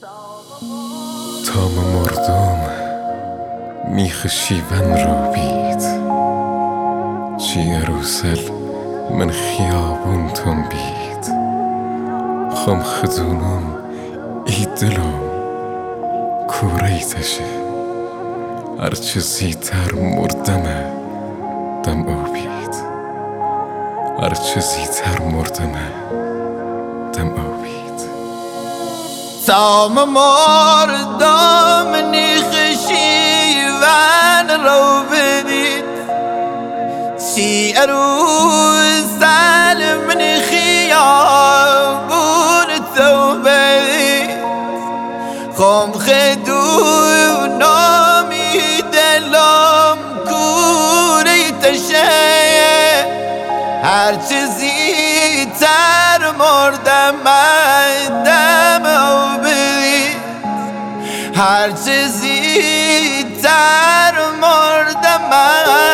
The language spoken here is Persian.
تام مردم میخ شیون رو بید چی عروسل من خیابون تون بید خم خدونم ای دلم کوره تشه هرچه زیتر مردمه دم او بید هرچه زیتر مردمه دم او بید تام مردم نیخ شیون رو بدید سی عروسل من خیابون تو بدید خم خدونامی دلم کوره تشه هرچه زیتر مردم دم او بدید هرچه زیتر مردم